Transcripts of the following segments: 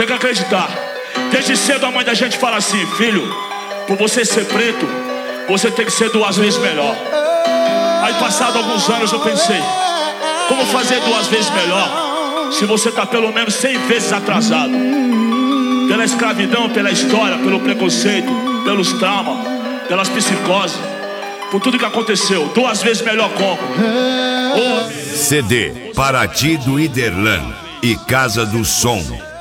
tem que acreditar. Desde cedo a mãe da gente fala assim: filho, por você ser preto, você tem que ser 2 vezes melhor. Aí passado alguns anos eu pensei: como fazer 2 vezes melhor se você tá pelo menos 100 vezes atrasado? Pela escravidão, pela história, pelo preconceito, pelos traumas, pelas psicoses, por tudo que aconteceu. 2 vezes melhor como? CD Paraty do Iderlan e Casa do Som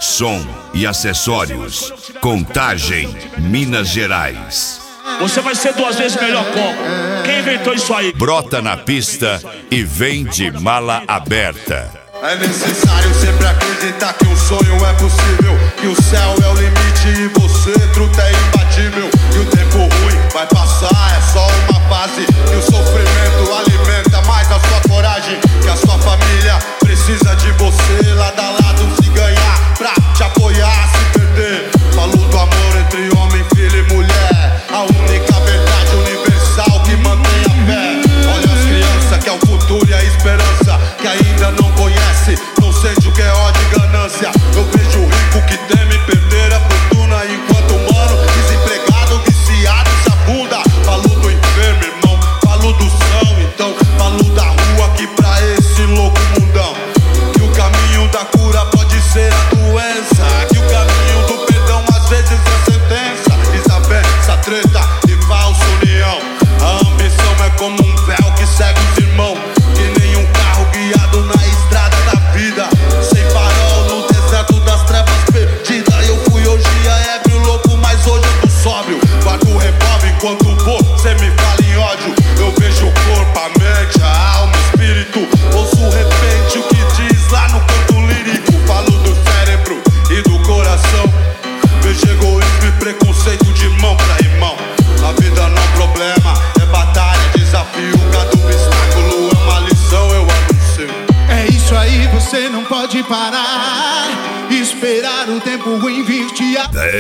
e acessórios. Contagem, Minas Gerais. Você vai ser 2 vezes melhor como? Quem inventou isso aí? Brota na pista e vem de mala aberta. É necessário sempre acreditar que um sonho é possível, que o céu é o limite e você, truta, é imbatível. E o tempo ruim vai passar, é só uma fase. E o sofrimento alimenta mais a sua coragem, que a sua família precisa de você. Lado a lado se ganhar, pra te apoiar, se perder. Falo do amor entre homem, filho e mulher, a única verdade universal que mantém a fé. Olha as crianças que é o futuro e a esperança, que ainda não conhece, não sente o que é ódio e ganância. Eu vejo o rico que teme perder a fortuna, enquanto o mano desempregado, viciado, se afunda. Falo do enfermo, irmão, falo do são, então falo da rua aqui pra esse louco mundão. Que o caminho da cura pode ser a doença, que o caminho do perdão às vezes é sentença. Desavença, treta e falsa união. A ambição é como um véu que segue os irmãos, que nem um carro guiado na estrada da vida, sem farol no deserto das trevas perdida. Eu fui hoje a ébrio louco, mas hoje eu tô sóbrio. Guardo o revólver enquanto vou, cê me fala em ódio. Eu vejo o corpo, a mente, a alma, o espírito. Ouço o repente o que diz lá no canto lírico. Falo do cérebro e do coração. Vejo egoísmo e preconceito de mão pra irmão. A vida não é problema, é batalha, desafio. Cada obstáculo é uma lição, eu anuncio. É isso aí, você não pode parar. Esperar o tempo ruim vir te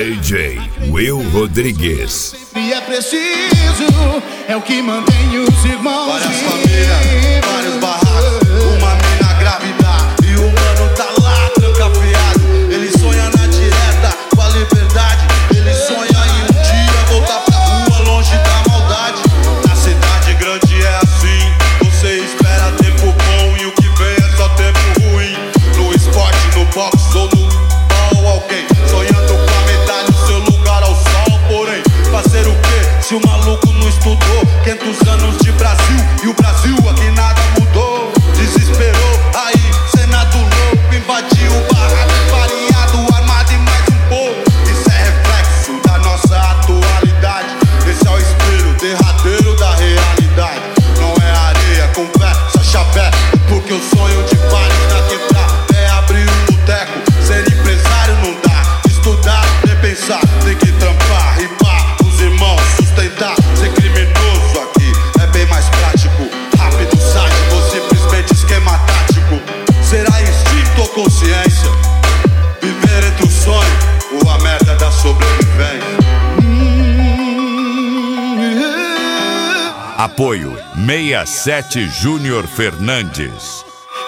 DJ Will Rodrigues. sempre é preciso, é o que mantém os irmãos Várias vivos. famílias, vários barracos, uma mina grávida e o mano tá lá trancafiado. Ele sonha na direta com a liberdade, ele sonha em um dia voltar pra rua longe da maldade. Na cidade grande é assim, você espera tempo bom e o que vem é só tempo ruim. No esporte, no boxe ou no ball, alguém sonhando com a medalha, o seu lugar ao sol. Porém, fazer o quê se o maluco não estudou? 500 anos de Brasil e o Brasil aqui nada mudou. Desesperou, aí Senado louco invadiu o barraco, variado, armado e mais um pouco. Isso é reflexo da nossa atualidade, esse é o espelho derradeiro da realidade. Não é areia, conversa, chapé, porque o sonho de vários na quebrada é abrir um boteco. Ser empresário não dá, estudar nem pensar, tem que trampar, ripar, os irmãos sustentar. Ser criminoso aqui é bem mais prático, rápido, sádico ou simplesmente esquema tático. Será instinto ou consciência? Viver entre o sonho ou a merda da sobrevivência? Apoio 67 Júnior Fernandes.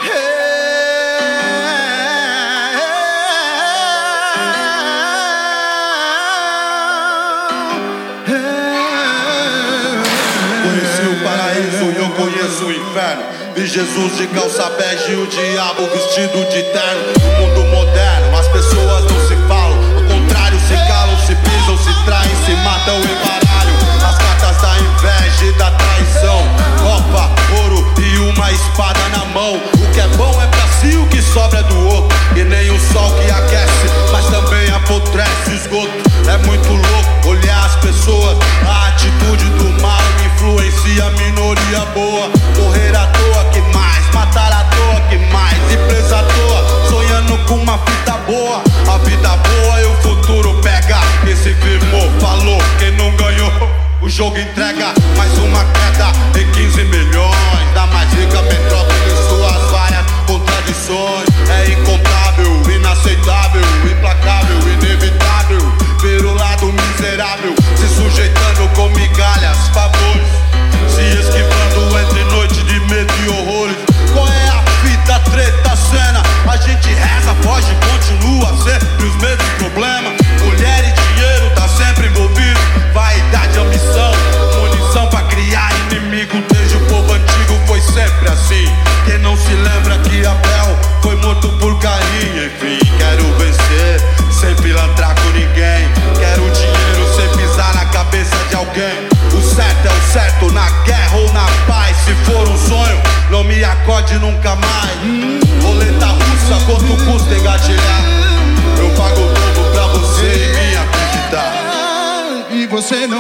Conheci o paraíso e eu conheço o inferno. Vi Jesus de calça bege e o diabo vestido de terno. No mundo moderno as pessoas não se falam, ao contrário se calam, se pisam, se traem, se matam em baralho. As cartas da inveja e da traição, copa, ouro e uma espada na mão. O que é bom é pra si, o que sobra é do outro. E nem o sol que aquece, mas também apodrece o esgoto. É muito louco olhar as pessoas, a atitude do mal influencia a minoria boa. Morrer à toa que mais, matar à toa que mais, e presa à toa, sonhando com uma fita boa. A vida boa e o futuro pega. Esse firmou, falou, quem não ganhou, o jogo entrega. Mais uma queda em 15 milhões, da mais rica metrópole e suas várias contradições. É incontável, inaceitável, implacável, inevitável ver o lado miserável se sujeitando com migalhas, favores, se esquivando entre noite de medo e horrores. Qual é a fita, treta, cena? A gente reza, foge, continua sempre os mesmos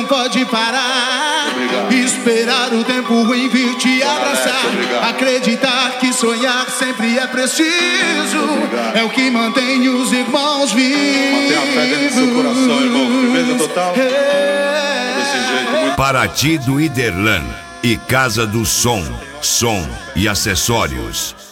pode parar. Obrigado. Esperar o tempo ruim vir te abraçar. Obrigado. Acreditar que sonhar sempre é preciso. Obrigado. É o que mantém os irmãos vivos. Mantenha a fé dentro do seu coração, irmão. Firmeza total. Desse jeito, muito. Paraty do Iderlan e Casa do Som, som e acessórios.